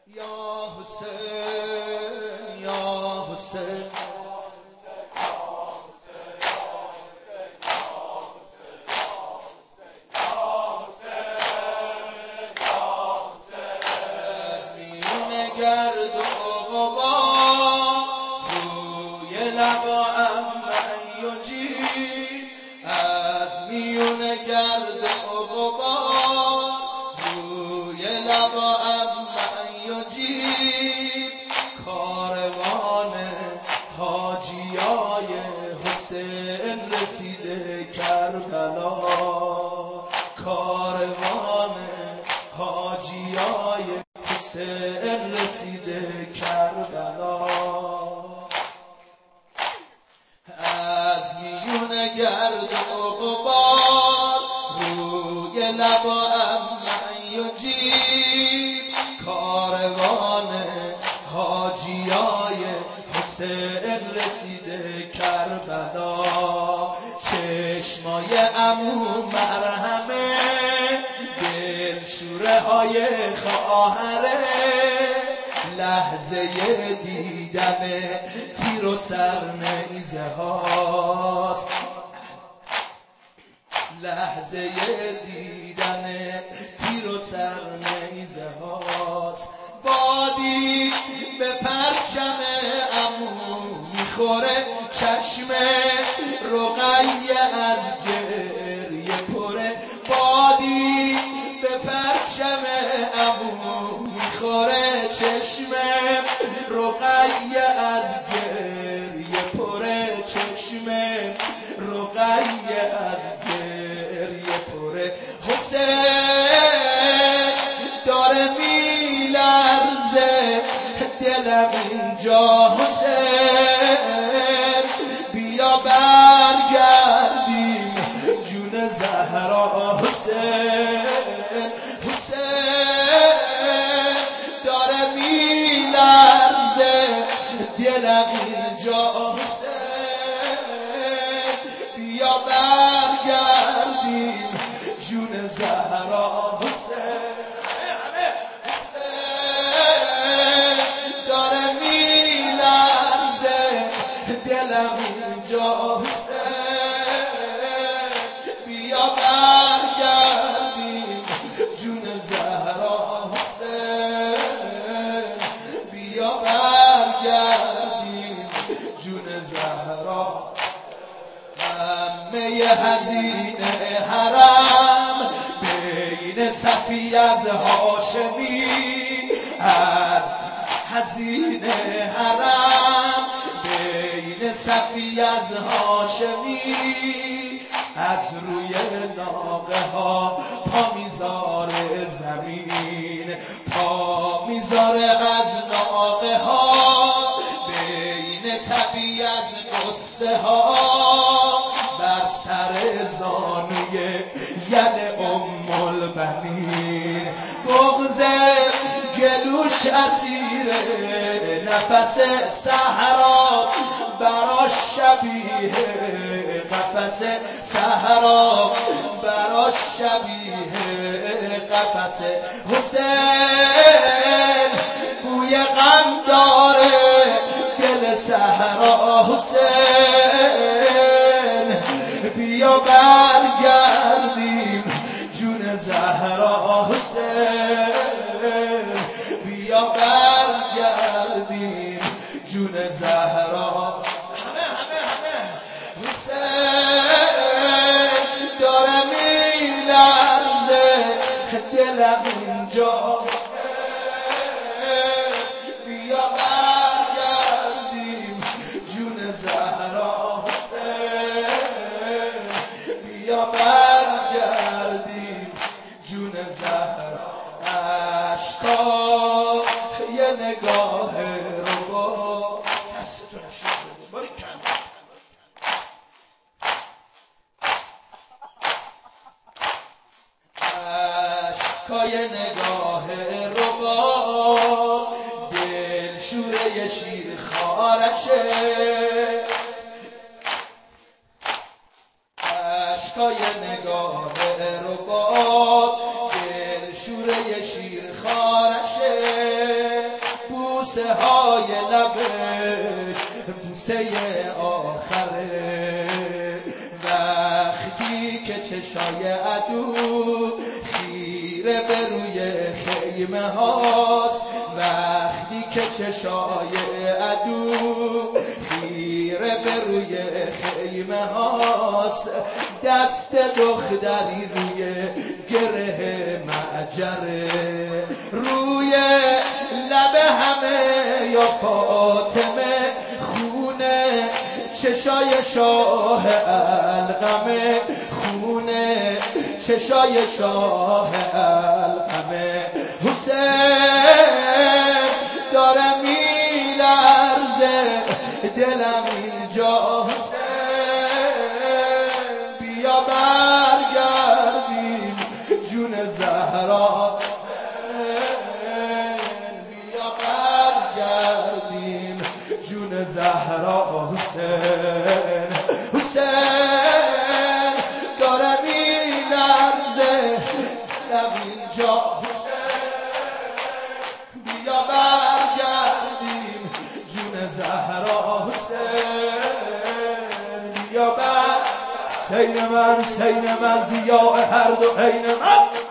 یا حسین یا حسین از میون گرد و غبار روی لبام من یجیب، از میون گرد و غبار روی لبام من یجیب. کاروان حاجیای حسین رسیده کربلا، کاروان حاجیای حسین رسیده کربلا. از میون گرد و غبار روی لبام من یجیب، کاروان حاجیای حسین رسیده کربلا. چشمای عمو مرهمه، دلشوره های خواهره، لحظه دیدن تیر و سرنیزه هاست، لحظه دیدن تیر و سرنیزه هاست. بادی به پرچم عمو میخوره، چشم رقیه از گریه پره. بادی به پرچم عمو میخوره، چشم رقیه از گریه پره، چشم رقیه از گریه پره. حسین داره میلرزه دلم اینجا، حسین بیا برگردیم جون زهرا. حسین حسین داره میلرزه دلم اینجا، حسین بیا برگردیم جون زهرا. حسین داره میلرزه دلم اینجا، حسین بیا برگردیم جون زهرا. حسین بیا برگردیم جون زهرا. همه هزینه حرم بین صفی از هاشمی، از هزینه حرم بین صفی از هاشمی، از روی ناقه ها پا میذاره زمین، پا میذاره از ناقه ها بین طبیع از قصه ها، بر سر زانوی یل البنین. بغض گلوش اسیره، نفس صحرا براش شبیه قفس، صحرا براش شبیه قفس. حسین بوی غم داره دل صحرا، حسین بیا برگردیم جون زهرا. حسین بیا برگردیم جون زهرا. حسین داره میلرزه دلم اینجا، بیا برگردیم جون زهرا. حسین بیا برگردیم جون زهرا. عشقا یه نگاه رو با دستتون شد باری کن. عشقای نگاه رو با دل شوره شیر خارشه، عشقای نگاه رو با دل شوره شیر خارشه. بوسه های لبش بوسه آخره. وقتی که چشای عدو خیره به روی خیمه هاست، وقتی که چشای عدو خیره به روی خیمه هاست، دست دختری روی گره معجره، روی لب همه یا فاطمه خونه، چشای شاه القمه خونه، چشای شاه القمه. حسین داره میلرزه دلم اینجا، حسین بیا برگردیم جون زهرا، بیا برگردیم جون زهرا. حسین حسین داره میلرزه دلم اینجا، بیا برگردیم جون زهرا. حسین بیا بر حسین من، حسین من، ضیاء هر دو عین من.